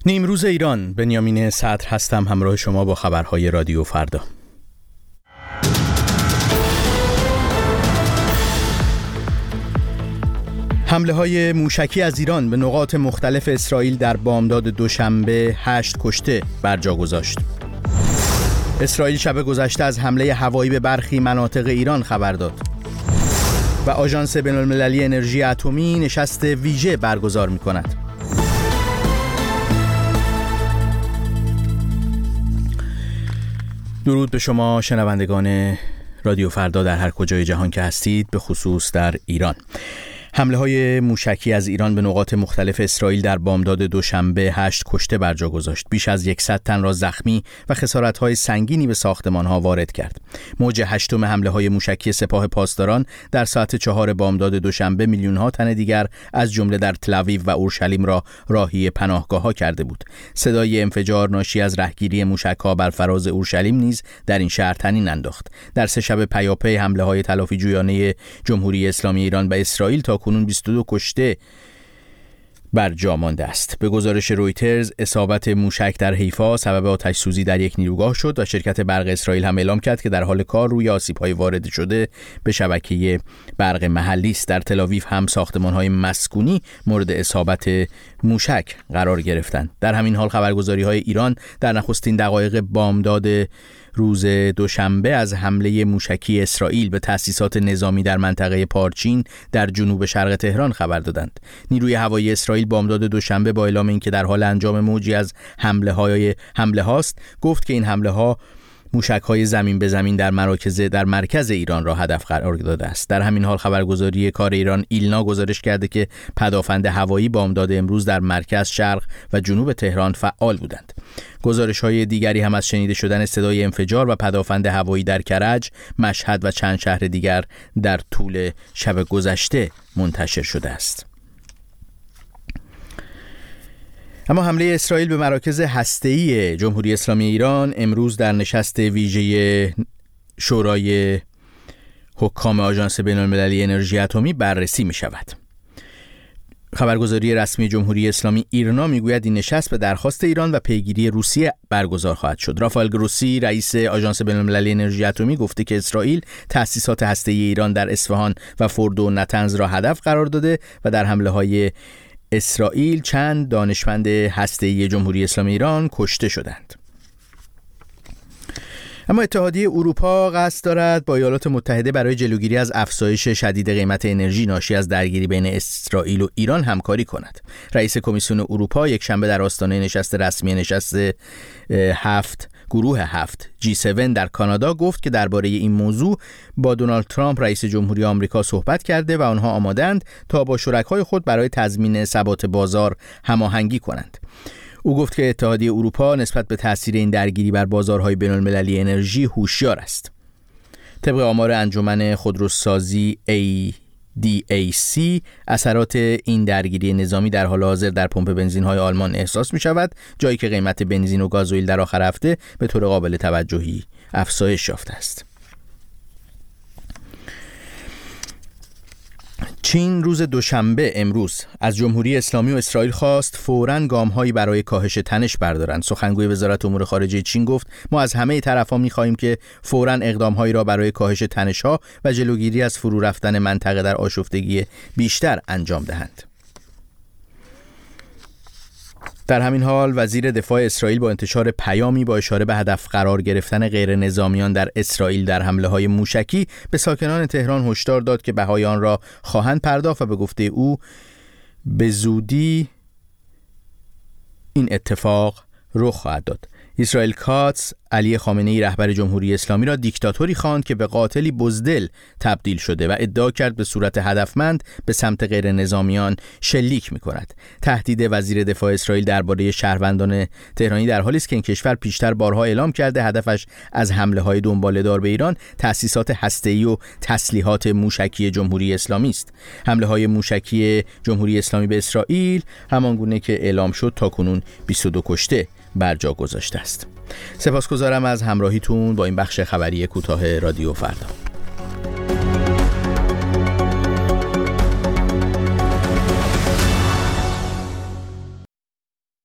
نیمروز ایران، بنیامین صدر هستم، همراه شما با خبرهای رادیو فردا. حمله‌های موشکی از ایران به نقاط مختلف اسرائیل در بامداد دوشنبه 8 کشته بر جا گذاشت. اسرائیل شب گذشته از حمله هوایی به برخی مناطق ایران خبر داد. و آژانس بین‌المللی انرژی اتمی نشست ویژه برگزار می‌کند. درود به شما شنوندگان رادیو فردا در هر کجای جهان که هستید، به خصوص در ایران. حمله‌های موشکی از ایران به نقاط مختلف اسرائیل در بامداد دوشنبه 8 کشته بر جا گذاشت. بیش از 100 تن را زخمی و خسارت‌های سنگینی به ساختمان‌ها وارد کرد. موج هشتم حمله‌های موشکی سپاه پاسداران در ساعت 4 بامداد دوشنبه میلیون‌ها تن دیگر از جمله در تل‌آویو و اورشلیم را راهی پناهگاه‌ها کرده بود. صدای انفجار ناشی از رهگیری موشک‌ها بر فراز اورشلیم نیز در این شهر طنین انداخت. در سه شب پیاپی حمله‌های تلافی‌جویانه جمهوری اسلامی ایران به اسرائیل تا کنون 22 کشته بر جا مانده است. به گزارش رویترز، اصابت موشک در حیفا سبب آتش سوزی در یک نیروگاه شد و شرکت برق اسرائیل هم اعلام کرد که در حال کار روی آسیب‌های وارد شده به شبکه برق محلی است. در تل‌آویو هم ساختمان‌های مسکونی مورد اصابت موشک قرار گرفتند. در همین حال خبرگزاری‌های ایران در نخستین دقایق بامداد روز دوشنبه از حمله موشکی اسرائیل به تأسیسات نظامی در منطقه پارچین در جنوب شرق تهران خبر دادند. نیروی هوایی اسرائیل بامداد دوشنبه با اعلام اینکه در حال انجام موجی از حمله هاست، گفت که این حمله ها موشک‌های زمین به زمین در مرکز ایران را هدف قرار داده است. در همین حال خبرگزاری کار ایران ایلنا گزارش کرده که پدافند هوایی بامداد امروز در مرکز، شرق و جنوب تهران فعال بودند. گزارش‌های دیگری هم از شنیده شدن صدای انفجار و پدافند هوایی در کرج، مشهد و چند شهر دیگر در طول شب گذشته منتشر شده است. اما حمله اسرائیل به مراکز هسته‌ای جمهوری اسلامی ایران امروز در نشست ویژه شورای حکام آژانس بین‌المللی انرژی اتمی بررسی می شود. خبرگزاری رسمی جمهوری اسلامی ایرنا میگوید این نشست به درخواست ایران و پیگیری روسیه برگزار خواهد شد. رافائل گروسی، رئیس آژانس بین‌المللی انرژی اتمی، گفته که اسرائیل تأسیسات هسته‌ای ایران در اصفهان و فردو و نتنز را هدف قرار داده و در حمله‌های اسرائیل چند دانشمند هسته‌ای جمهوری اسلامی ایران کشته شدند. اما اتحادیه اروپا قصد دارد با ایالات متحده برای جلوگیری از افزایش شدید قیمت انرژی ناشی از درگیری بین اسرائیل و ایران همکاری کند. رئیس کمیسیون اروپا یک شنبه در آستانه نشست رسمی گروه 7 G7 در کانادا گفت که درباره این موضوع با دونالد ترامپ رئیس جمهوری آمریکا صحبت کرده و آنها آمادند تا با شرکای خود برای تضمین ثبات بازار هماهنگی کنند. او گفت که اتحادیه اروپا نسبت به تاثیر این درگیری بر بازارهای بین‌المللی انرژی هوشیار است. طبق آمار انجمن خودروسازی ADAC، اثرات این درگیری نظامی در حال حاضر در پمپ بنزین‌های آلمان احساس می‌شود، جایی که قیمت بنزین و گازوئیل در آخر هفته به طور قابل توجهی افزایش یافته است. چین روز دوشنبه امروز از جمهوری اسلامی و اسرائیل خواست فوراً گام‌هایی برای کاهش تنش بردارند. سخنگوی وزارت امور خارجه چین گفت: ما از همه طرف‌ها می‌خواهیم که فوراً اقدام‌هایی را برای کاهش تنش‌ها و جلوگیری از فرو رفتن منطقه در آشفتگی بیشتر انجام دهند. در همین حال وزیر دفاع اسرائیل با انتشار پیامی با اشاره به هدف قرار گرفتن غیر نظامیان در اسرائیل در حمله‌های موشکی به ساکنان تهران هشدار داد که بهای آن را خواهند پرداخت و به گفته او به زودی این اتفاق رخ خواهد داد. اسرائیل کاتس علی خامنه‌ای رهبر جمهوری اسلامی را دیکتاتوری خواند که به قاتلی بزدل تبدیل شده و ادعا کرد به صورت هدفمند به سمت غیر نظامیان شلیک می‌کند. تهدید وزیر دفاع اسرائیل درباره شهروندان تهرانی در حالی است که این کشور پیشتر بارها اعلام کرده هدفش از حمله‌های دنباله‌دار به ایران تأسیسات هسته‌ای و تسلیحات موشکی جمهوری اسلامی است. حمله‌های موشکی جمهوری اسلامی به اسرائیل همانگونه که اعلام شد تاکنون 22 کشته بر جا گذاشته است. سپاسگزارم از همراهیتون با این بخش خبری کوتاه رادیو فردا.